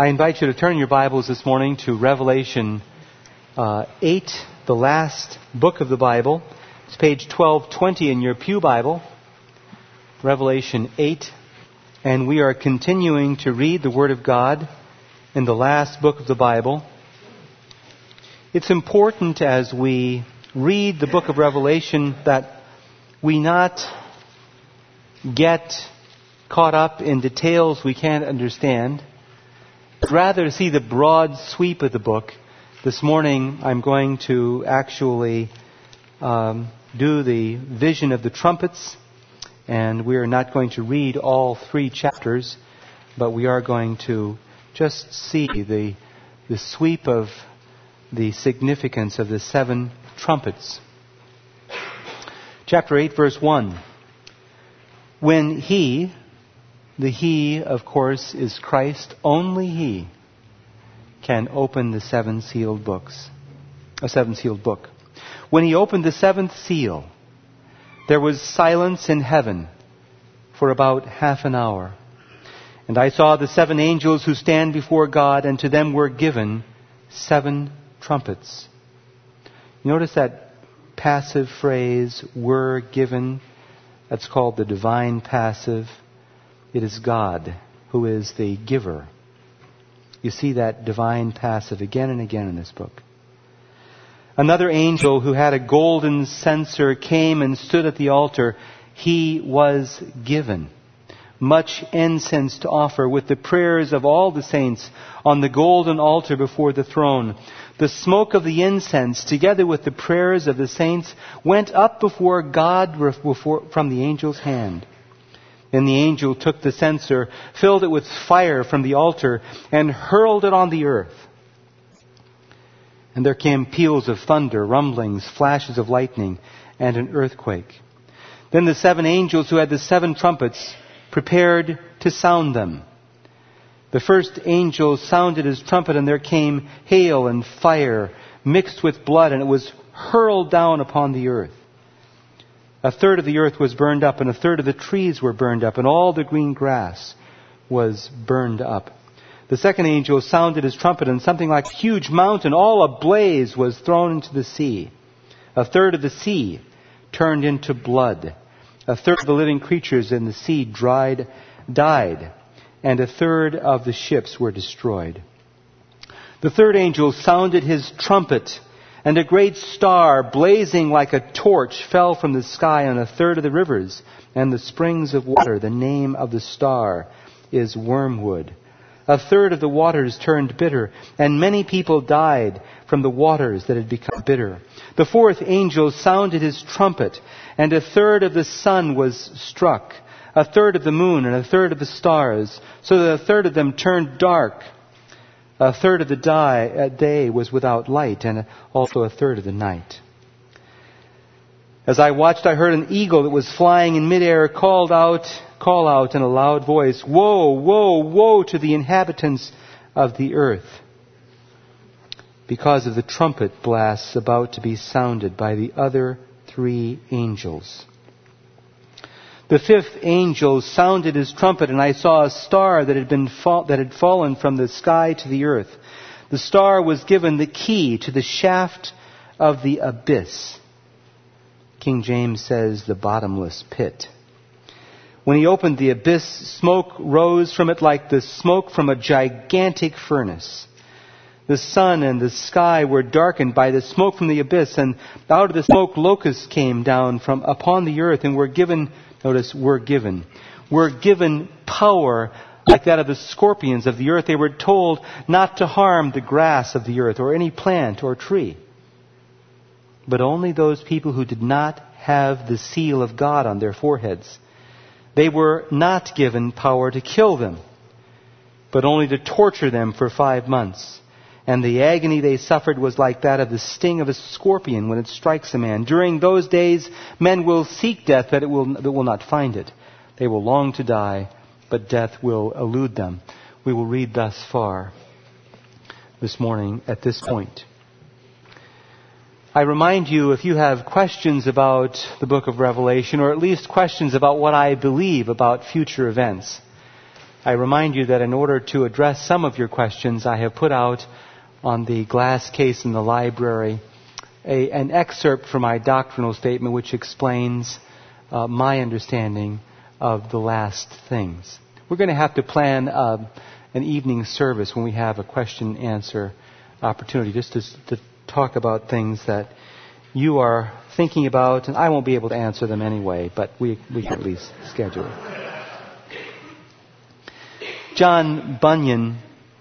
I invite you to turn your Bibles this morning to Revelation 8, the last book of the Bible. It's page 1220 in your pew Bible, Revelation 8. And we are continuing to read the Word of God in the last book of the Bible. It's important as we read the book of Revelation that we not get caught up in details we can't understand. Rather to see the broad sweep of the book. This morning I'm going to actually do the vision of the trumpets, and we are not going to read all 3 chapters, but we are going to just see the sweep of the significance of the 7 trumpets. Chapter 8, verse 1. When He, the He, of course, is Christ, only He can open the 7 sealed books. A 7-sealed book. When He opened the 7th seal, there was silence in heaven for about half an hour. And I saw the 7 angels who stand before God, and to them were given 7 trumpets. Notice that passive phrase, were given. That's called the divine passive. It is God who is the giver. You see that divine passive again and again in this book. Another angel who had a golden censer came and stood at the altar. He was given much incense to offer with the prayers of all the saints on the golden altar before the throne. The smoke of the incense, together with the prayers of the saints, went up before God from the angel's hand. Then the angel took the censer, filled it with fire from the altar, and hurled it on the earth. And there came peals of thunder, rumblings, flashes of lightning, and an earthquake. Then the 7 angels who had the 7 trumpets prepared to sound them. The first angel sounded his trumpet, and there came hail and fire mixed with blood, and it was hurled down upon the earth. A third of the earth was burned up, and a third of the trees were burned up, and all the green grass was burned up. The second angel sounded his trumpet, and something like a huge mountain, all ablaze, was thrown into the sea. A third of the sea turned into blood. A third of the living creatures in the sea died, and a third of the ships were destroyed. The third angel sounded his trumpet, and a great star, blazing like a torch, fell from the sky on a third of the rivers and the springs of water. The name of the star is Wormwood. A third of the waters turned bitter, and many people died from the waters that had become bitter. The fourth angel sounded his trumpet, and a third of the sun was struck, a third of the moon, and a third of the stars, so that a third of them turned dark. A third of the day was without light, and also a third of the night. As I watched, I heard an eagle that was flying in midair call out in a loud voice, "Woe, woe, woe to the inhabitants of the earth, because of the trumpet blasts about to be sounded by the other 3 angels." The 5th angel sounded his trumpet, and I saw a star that had fallen from the sky to the earth. The star was given the key to the shaft of the abyss. King James says the bottomless pit. When he opened the abyss, smoke rose from it like the smoke from a gigantic furnace. The sun and the sky were darkened by the smoke from the abyss, and out of the smoke locusts came down from upon the earth and were given, notice, were given power like that of the scorpions of the earth. They were told not to harm the grass of the earth or any plant or tree. But only those people who did not have the seal of God on their foreheads. They were not given power to kill them, but only to torture them for 5 months. And the agony they suffered was like that of the sting of a scorpion when it strikes a man. During those days, men will seek death, but will not find it. They will long to die, but death will elude them. We will read thus far this morning at this point. I remind you, if you have questions about the book of Revelation, or at least questions about what I believe about future events, I remind you that in order to address some of your questions, I have put out on the glass case in the library an excerpt from my doctrinal statement which explains my understanding of the last things. We're going to have to plan an evening service when we have a question-answer opportunity just to talk about things that you are thinking about, and I won't be able to answer them anyway, but we can at least schedule it. John Bunyan,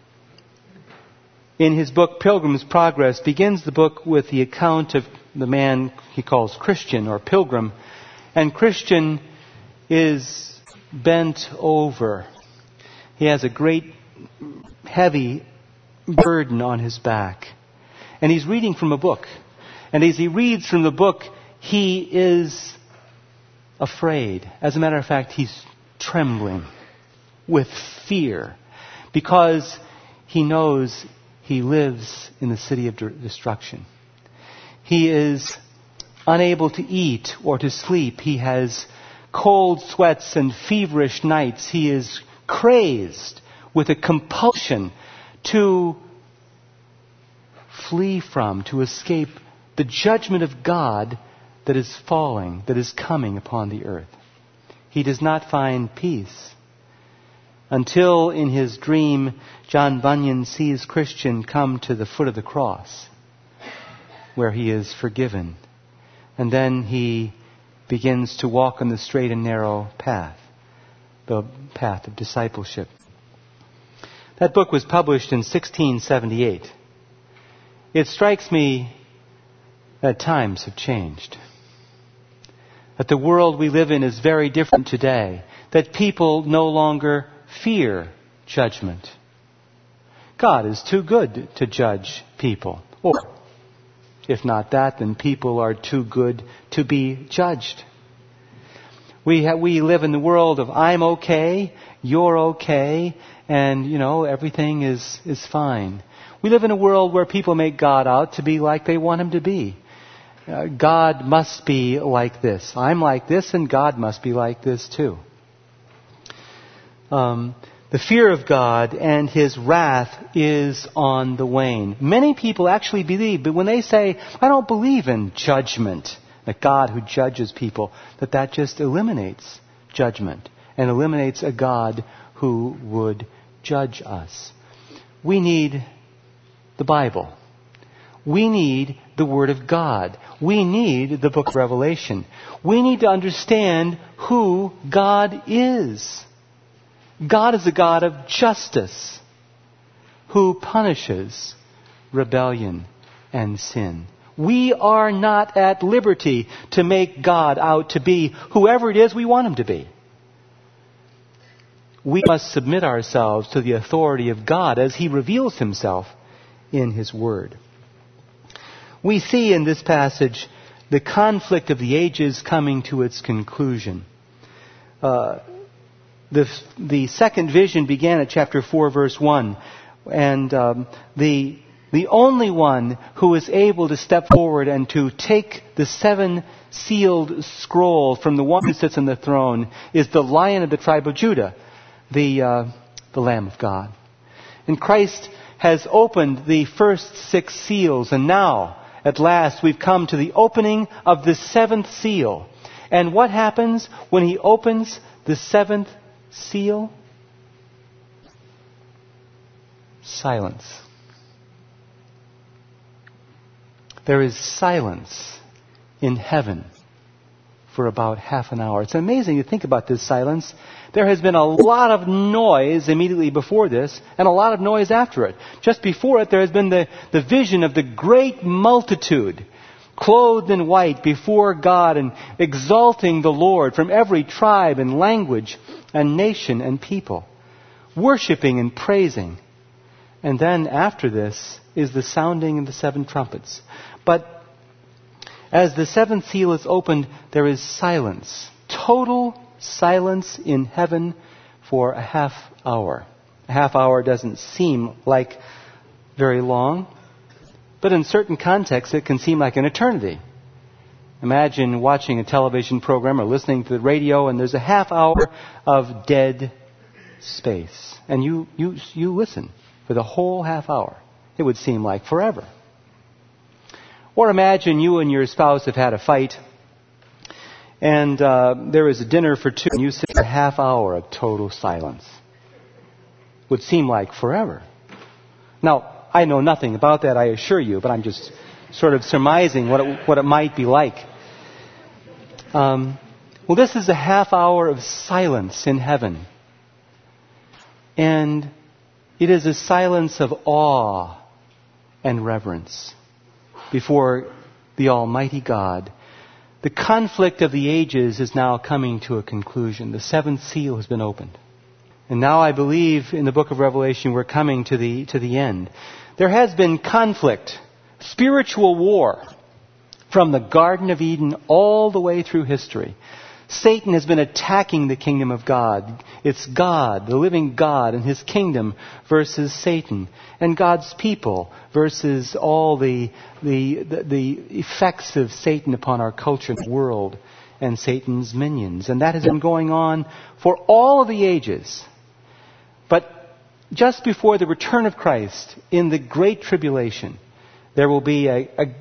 in his book Pilgrim's Progress, begins the book with the account of the man he calls Christian or Pilgrim. And Christian is bent over. He has a great, heavy burden on his back. And he's reading from a book. And as he reads from the book, he is afraid. As a matter of fact, he's trembling with fear because he knows he lives in the city of destruction. He is unable to eat or to sleep. He has cold sweats and feverish nights. He is crazed with a compulsion to flee from, to escape the judgment of God that is falling, that is coming upon the earth. He does not find peace until in his dream, John Bunyan sees Christian come to the foot of the cross where he is forgiven. And then he begins to walk on the straight and narrow path, the path of discipleship. That book was published in 1678. It strikes me that times have changed. That the world we live in is very different today. That people no longer fear judgment. God is too good to judge people. Or, if not that, then people are too good to be judged. We live in the world of I'm okay, you're okay, and, everything is fine. We live in a world where people make God out to be like they want Him to be. God must be like this. I'm like this, and God must be like this too. The fear of God and His wrath is on the wane. Many people actually believe, but when they say, I don't believe in judgment, that God who judges people, that just eliminates judgment and eliminates a God who would judge us. We need the Bible. We need the Word of God. We need the book of Revelation. We need to understand who God is. God is a God of justice who punishes rebellion and sin. We are not at liberty to make God out to be whoever it is we want Him to be. We must submit ourselves to the authority of God as He reveals Himself in His Word. We see in this passage the conflict of the ages coming to its conclusion. The second vision began at chapter 4, verse 1. And the only one who is able to step forward and to take the 7 sealed scroll from the one who sits on the throne is the Lion of the tribe of Judah, the Lamb of God. And Christ has opened the first 6 seals, and now, at last, we've come to the opening of the 7th seal. And what happens when He opens the 7th seal? Silence. There is silence in heaven for about half an hour. It's amazing to think about this silence. There has been a lot of noise immediately before this and a lot of noise after it. Just before it, there has been the vision of the great multitude clothed in white before God and exalting the Lord from every tribe and language and nation and people, worshiping and praising. And then after this is the sounding of the 7 trumpets. But as the 7th seal is opened, there is silence, total silence in heaven for a half hour. A half hour doesn't seem like very long, but in certain contexts it can seem like an eternity. Imagine watching a television program or listening to the radio and there's a half hour of dead space. And you listen for the whole half hour. It would seem like forever. Or imagine you and your spouse have had a fight, and there is a dinner for two, and you sit for a half hour of total silence. Would seem like forever. Now, I know nothing about that, I assure you, but I'm just sort of surmising what it might be like. Well, this is a half hour of silence in heaven. And it is a silence of awe and reverence before the Almighty God. The conflict of the ages is now coming to a conclusion. The seventh seal has been opened. And now I believe in the book of Revelation we're coming to the end. There has been conflict, spiritual war, from the Garden of Eden all the way through history. Satan has been attacking the kingdom of God. It's God, the living God, and His kingdom versus Satan, and God's people versus all the effects of Satan upon our culture and world, and Satan's minions. And that has been going on for all of the ages. But just before the return of Christ, in the Great Tribulation, there will be an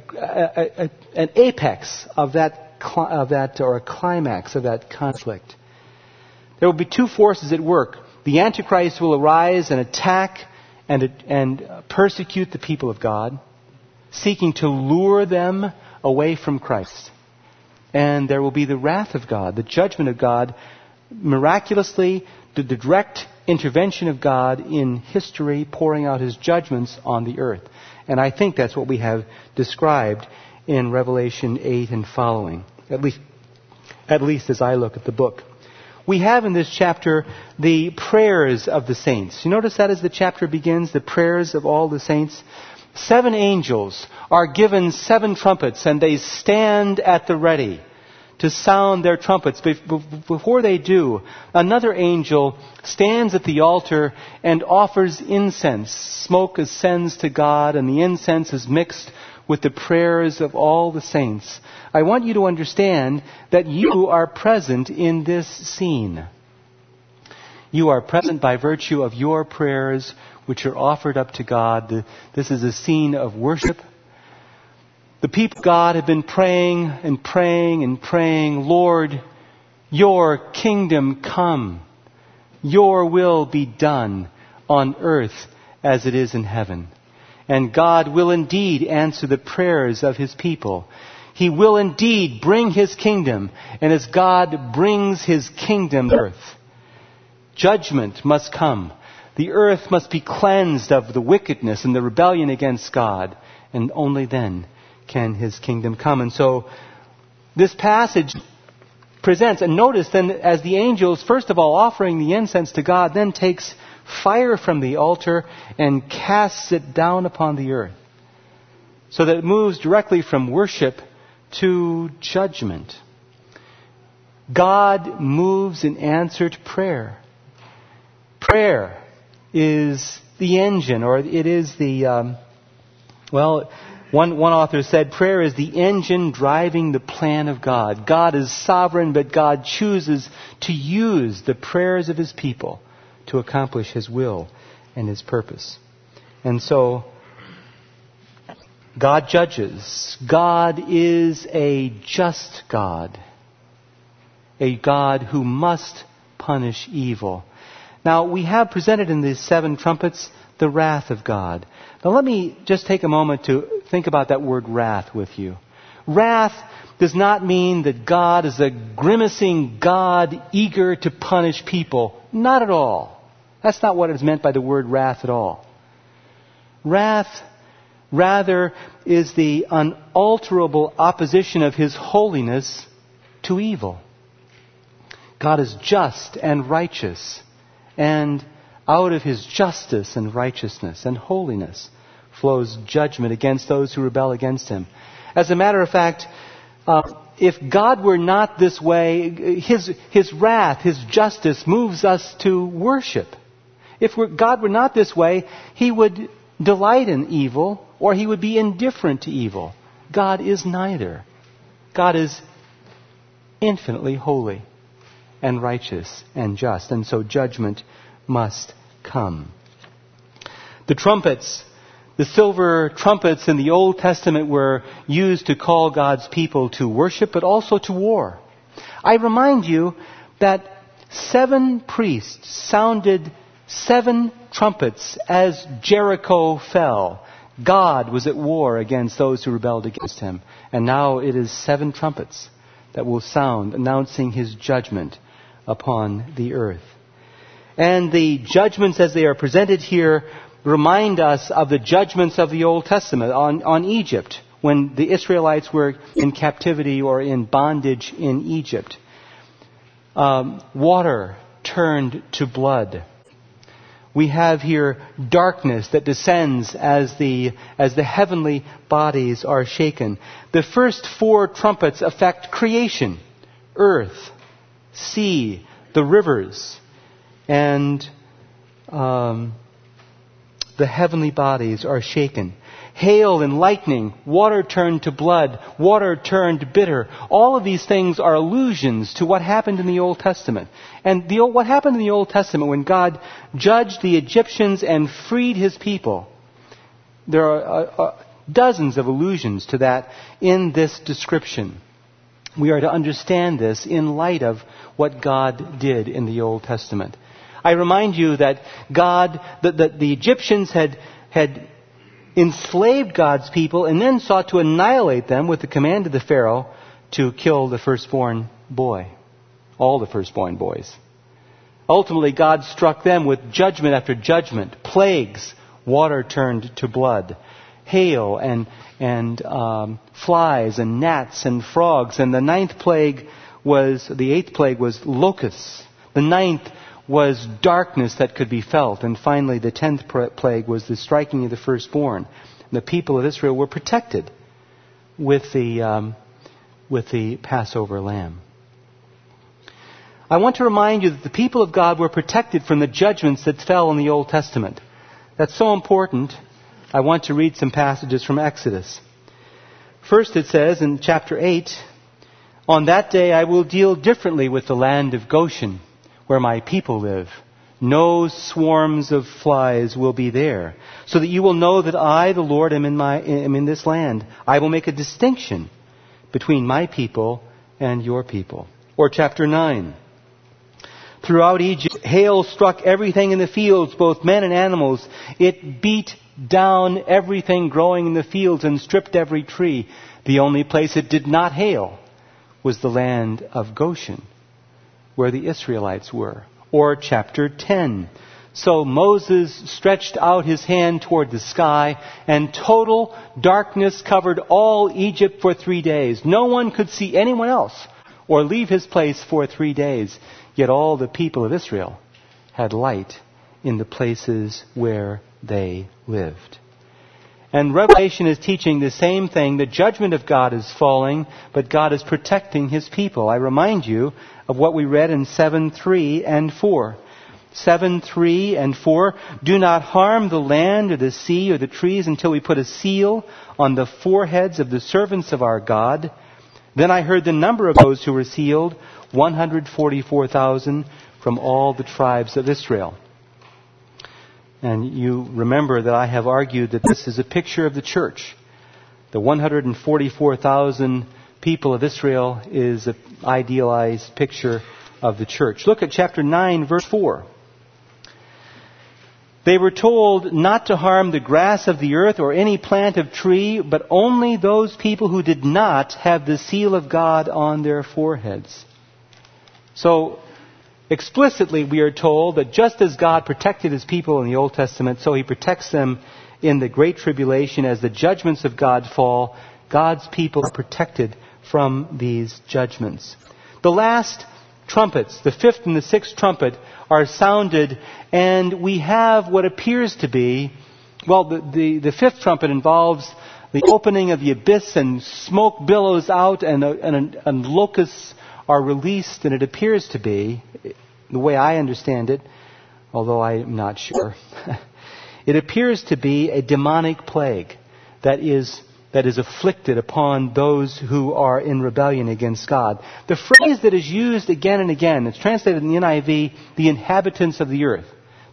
apex of that, or a climax of that conflict. There will be two forces at work. The Antichrist will arise and attack and persecute the people of God, seeking to lure them away from Christ. And there will be the wrath of God, the judgment of God, miraculously, the direct intervention of God in history, pouring out His judgments on the earth. And I think that's what we have described in Revelation 8 and following, at least as I look at the book. We have in this chapter the prayers of the saints. You notice that as the chapter begins, the prayers of all the saints. 7 angels are given 7 trumpets, and they stand at the ready to sound their trumpets. Before they do, another angel stands at the altar and offers incense. Smoke ascends to God, and the incense is mixed with the prayers of all the saints. I want you to understand that you are present in this scene. You are present by virtue of your prayers, which are offered up to God. This is a scene of worship. The people of God have been praying and praying and praying, Lord, your kingdom come. Your will be done on earth as it is in heaven. And God will indeed answer the prayers of His people. He will indeed bring His kingdom. And as God brings His kingdom to earth, judgment must come. The earth must be cleansed of the wickedness and the rebellion against God. And only then can His kingdom come. And so this passage presents, and notice then as the angels, first of all, offering the incense to God, then takes fire from the altar and casts it down upon the earth, so that it moves directly from worship to judgment. God moves in answer to prayer. Prayer is the engine, or it is the, one author said, prayer is the engine driving the plan of God. God is sovereign, but God chooses to use the prayers of His people to accomplish His will and His purpose. And so, God judges. God is a just God. A God who must punish evil. Now, we have presented in these 7 trumpets the wrath of God. Now, let me just take a moment to think about that word wrath with you. Wrath does not mean that God is a grimacing God eager to punish people. Not at all. That's not what is meant by the word wrath at all. Wrath, rather, is the unalterable opposition of His holiness to evil. God is just and righteous, and out of His justice and righteousness and holiness flows judgment against those who rebel against Him. As a matter of fact, if God were not this way, His wrath, His justice moves us to worship. If God were not this way, He would delight in evil, or He would be indifferent to evil. God is neither. God is infinitely holy and righteous and just, and so judgment must come. The trumpets, the silver trumpets in the Old Testament were used to call God's people to worship, but also to war. I remind you that 7 priests sounded 7 trumpets as Jericho fell. God was at war against those who rebelled against him. And now it is 7 trumpets that will sound, announcing his judgment upon the earth. And the judgments as they are presented here remind us of the judgments of the Old Testament on Egypt, when the Israelites were in captivity or in bondage in Egypt. Water turned to blood. We have here darkness that descends as the heavenly bodies are shaken. The first 4 trumpets affect creation, earth, sea, the rivers, and the heavenly bodies are shaken. Hail and lightning, water turned to blood, water turned bitter. All of these things are allusions to what happened in the Old Testament. And what happened in the Old Testament when God judged the Egyptians and freed his people, there are dozens of allusions to that in this description. We are to understand this in light of what God did in the Old Testament. I remind you that the Egyptians had enslaved God's people and then sought to annihilate them with the command of the Pharaoh to kill the firstborn boy. All the firstborn boys. Ultimately, God struck them with judgment after judgment. Plagues, water turned to blood. Hail and flies and gnats and frogs. And the 8th plague was locusts. The 9th was darkness that could be felt. And finally, the 10th plague was the striking of the firstborn. The people of Israel were protected with the Passover lamb. I want to remind you that the people of God were protected from the judgments that fell in the Old Testament. That's so important. I want to read some passages from Exodus. First it says in chapter 8, "On that day I will deal differently with the land of Goshen, where my people live. No swarms of flies will be there, so that you will know that I, the Lord, am in this land. I will make a distinction between my people and your people." Or chapter 9. "Throughout Egypt, hail struck everything in the fields, both men and animals. It beat down everything growing in the fields and stripped every tree. The only place it did not hail was the land of Goshen, where the Israelites were." Or chapter 10. "So Moses stretched out his hand toward the sky, and total darkness covered all Egypt for 3 days. No one could see anyone else or leave his place for 3 days. Yet all the people of Israel had light in the places where they lived." And Revelation is teaching the same thing. The judgment of God is falling, but God is protecting his people. I remind you of what we read in 7:3 and 4. 7:3 and 4, "Do not harm the land or the sea or the trees until we put a seal on the foreheads of the servants of our God. Then I heard the number of those who were sealed, 144,000 from all the tribes of Israel." And you remember that I have argued that this is a picture of the church. The 144,000 people of Israel is an idealized picture of the church. Look at chapter 9, verse 4. "They were told not to harm the grass of the earth or any plant of tree, but only those people who did not have the seal of God on their foreheads." So, explicitly, we are told that just as God protected his people in the Old Testament, so he protects them in the Great Tribulation. As the judgments of God fall, God's people are protected from these judgments. The last trumpets, the 5th and the 6th trumpet, are sounded, and we have what appears to be, the 5th trumpet involves the opening of the abyss, and smoke billows out, and locusts are released, and it appears to be, the way I understand it, although I am not sure, it appears to be a demonic plague that is afflicted upon those who are in rebellion against God. The phrase that is used again and again, it's translated in the NIV, the inhabitants of the earth.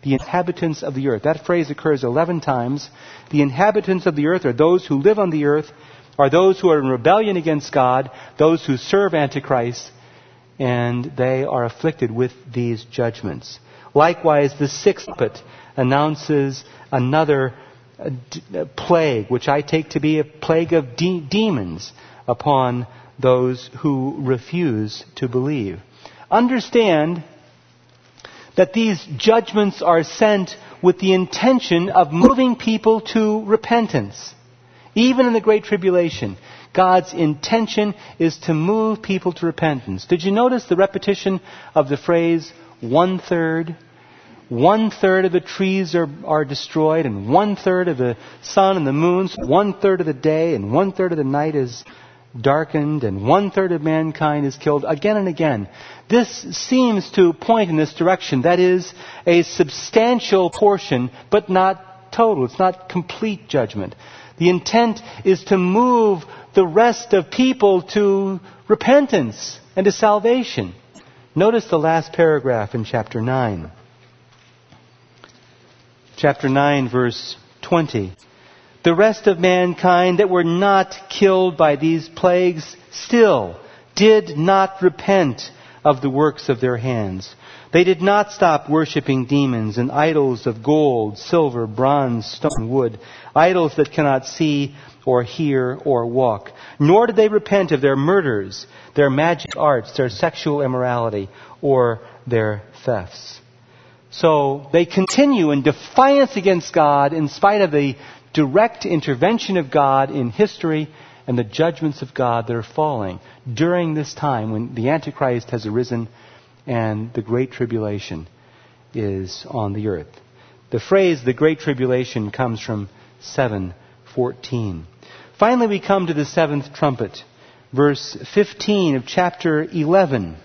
the inhabitants of the earth. That phrase occurs 11 times. The inhabitants of the earth are those who live on the earth, are those who are in rebellion against God, those who serve Antichrist, and they are afflicted with these judgments. Likewise, the sixth trumpet announces another plague, which I take to be a plague of demons upon those who refuse to believe. Understand that these judgments are sent with the intention of moving people to repentance. Even in the Great Tribulation, God's intention is to move people to repentance. Did you notice the repetition of the phrase 1/3? 1/3 of the trees are destroyed, and 1/3 of the sun and the moon, 1/3 of the day, and 1/3 of the night is darkened, and 1/3 of mankind is killed again and again. This seems to point in this direction. That is a substantial portion, but not total. It's not complete judgment. The intent is to move the rest of people to repentance and to salvation. Notice the last paragraph in chapter 9. Chapter 9, verse 20. The rest of mankind that were not killed by these plagues still did not repent of the works of their hands. They did not stop worshiping demons and idols of gold, silver, bronze, stone, wood, idols that cannot see or hear or walk. Nor did they repent of their murders, their magic arts, their sexual immorality, or their thefts. So they continue in defiance against God in spite of the direct intervention of God in history and the judgments of God that are falling during this time when the Antichrist has arisen and the Great Tribulation is on the earth. The phrase, the Great Tribulation, comes from 7:14. Finally, we come to the seventh trumpet, verse 15 of chapter 11.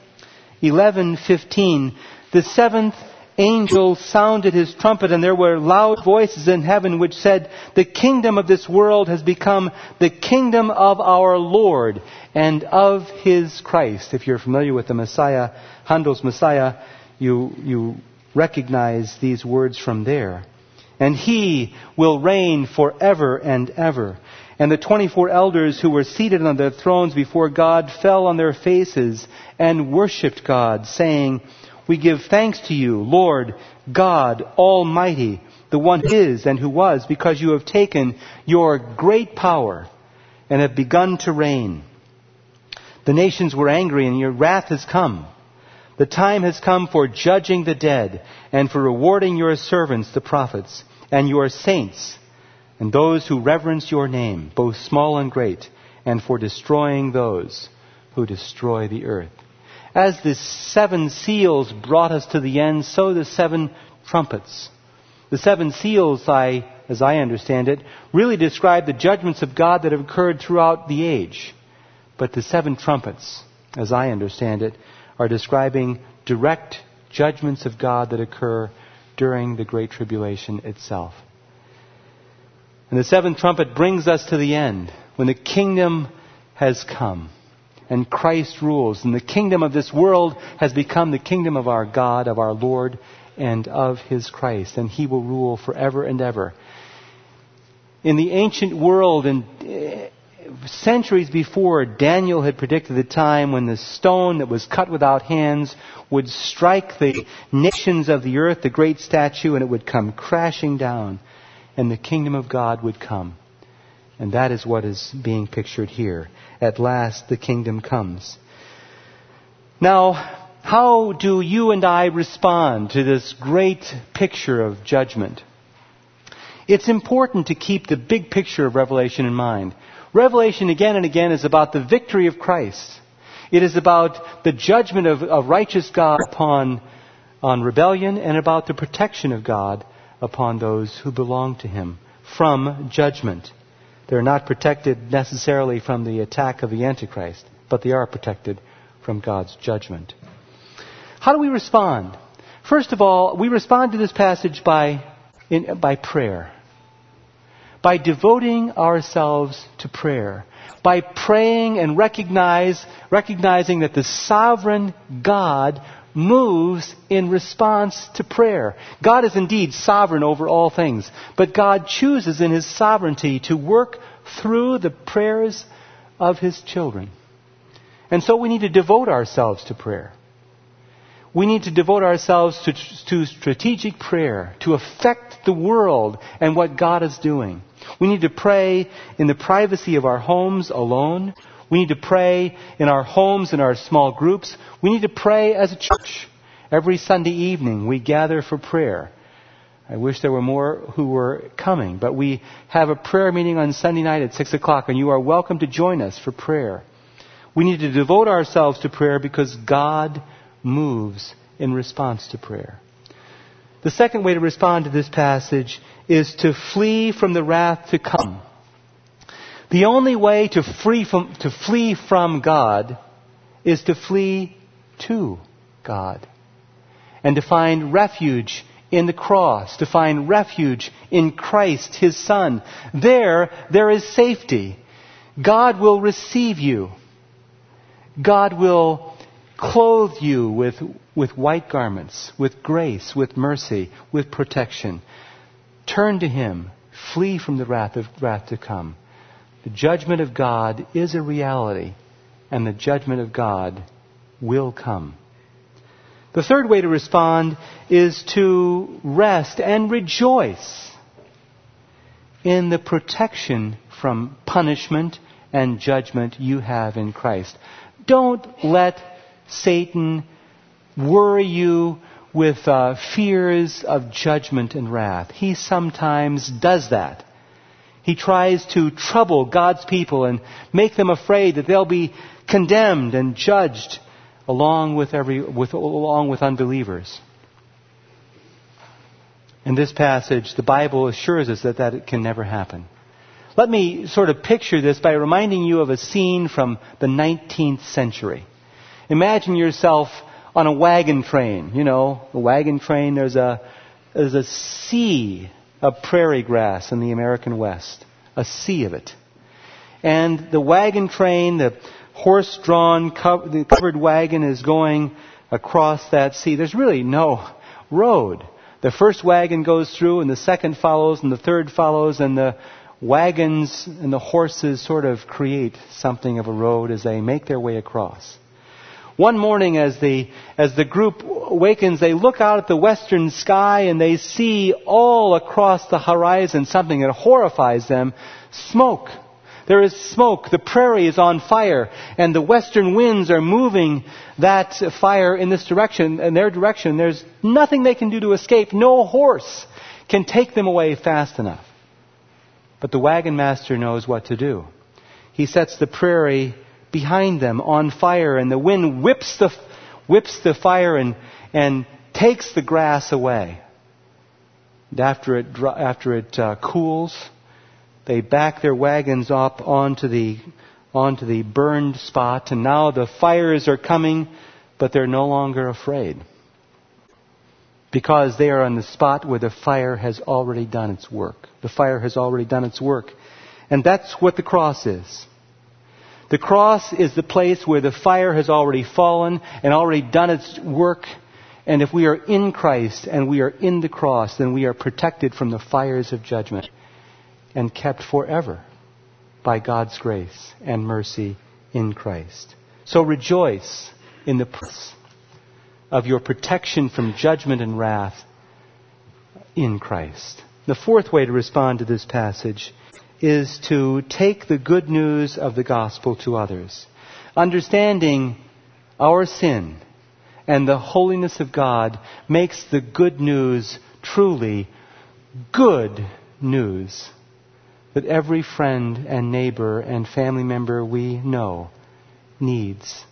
11:15, the seventh angel sounded his trumpet, and there were loud voices in heaven which said, the kingdom of this world has become the kingdom of our Lord and of His Christ. If you're familiar with the Messiah, Handel's Messiah, you recognize these words from there. And He will reign forever and ever. And the 24 elders who were seated on their thrones before God fell on their faces and worshipped God, saying, we give thanks to you, Lord God Almighty, the one who is and who was, because you have taken your great power and have begun to reign. The nations were angry, and your wrath has come. The time has come for judging the dead and for rewarding your servants, the prophets, and your saints, and those who reverence your name, both small and great, and for destroying those who destroy the earth. As the seven seals brought us to the end, so the seven trumpets. The seven seals, as I understand it, really describe the judgments of God that have occurred throughout the age. But the seven trumpets, as I understand it, are describing direct judgments of God that occur during the Great Tribulation itself. And the seventh trumpet brings us to the end, when the kingdom has come. And Christ rules. And the kingdom of this world has become the kingdom of our God, of our Lord, and of His Christ. And He will rule forever and ever. In the ancient world, and centuries before, Daniel had predicted the time when the stone that was cut without hands would strike the nations of the earth, the great statue, and it would come crashing down. And the kingdom of God would come. And that is what is being pictured here. At last the kingdom comes. Now, how do you and I respond to this great picture of judgment? It's important to keep the big picture of Revelation in mind. Revelation again and again is about the victory of Christ. It is about the judgment of righteous God on rebellion, and about the protection of God upon those who belong to Him from judgment. They're not protected necessarily from the attack of the Antichrist, but they are protected from God's judgment. How do we respond? First of all, we respond to this passage by prayer. By devoting ourselves to prayer. By praying and recognizing that the sovereign God moves in response to prayer. God is indeed sovereign over all things, but God chooses in His sovereignty to work through the prayers of His children. And so we need to devote ourselves to prayer. We need to devote ourselves to strategic prayer, to affect the world and what God is doing. We need to pray in the privacy of our homes alone. We need to pray in our homes, in our small groups. We need to pray as a church. Every Sunday evening we gather for prayer. I wish there were more who were coming, but we have a prayer meeting on Sunday night at 6 o'clock, and you are welcome to join us for prayer. We need to devote ourselves to prayer because God moves in response to prayer. The second way to respond to this passage is to flee from the wrath to come. The only way to flee from God is to flee to God and to find refuge in the cross, to find refuge in Christ, His Son. There is safety. God will receive you. God will clothe you with white garments, with grace, with mercy, with protection. Turn to Him. Flee from the wrath to come. The judgment of God is a reality, and the judgment of God will come. The third way to respond is to rest and rejoice in the protection from punishment and judgment you have in Christ. Don't let Satan worry you with fears of judgment and wrath. He sometimes does that. He tries to trouble God's people and make them afraid that they'll be condemned and judged along with unbelievers. In this passage, the Bible assures us that it can never happen. Let me sort of picture this by reminding you of a scene from the 19th century. Imagine yourself on a wagon train. You know, a wagon train, there's a sea of prairie grass in the American West. A sea of it. And the wagon train, the horse-drawn, the covered wagon is going across that sea. There's really no road. The first wagon goes through, and the second follows, and the third follows, and the wagons and the horses sort of create something of a road as they make their way across. One morning as the group awakens, they look out at the western sky and they see all across the horizon something that horrifies them. Smoke. There is smoke. The prairie is on fire, and the western winds are moving that fire in this direction, in their direction. There's nothing they can do to escape. No horse can take them away fast enough. But the wagon master knows what to do. He sets the prairie behind them on fire, and the wind whips the fire and takes the grass away. And after it cools, they back their wagons up onto the burned spot, and now the fires are coming, but they're no longer afraid, because they are on the spot where the fire has already done its work. The fire has already done its work. And that's what the cross is. The cross is the place where the fire has already fallen and already done its work. And if we are in Christ and we are in the cross, then we are protected from the fires of judgment and kept forever by God's grace and mercy in Christ. So rejoice in the process of your protection from judgment and wrath in Christ. The fourth way to respond to this passage is to take the good news of the gospel to others. Understanding our sin and the holiness of God makes the good news truly good news that every friend and neighbor and family member we know needs.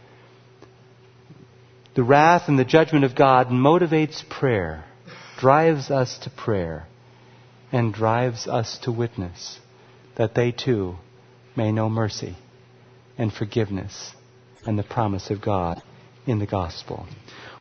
The wrath and the judgment of God motivates prayer, drives us to prayer, and drives us to witness, that they too may know mercy and forgiveness and the promise of God in the gospel.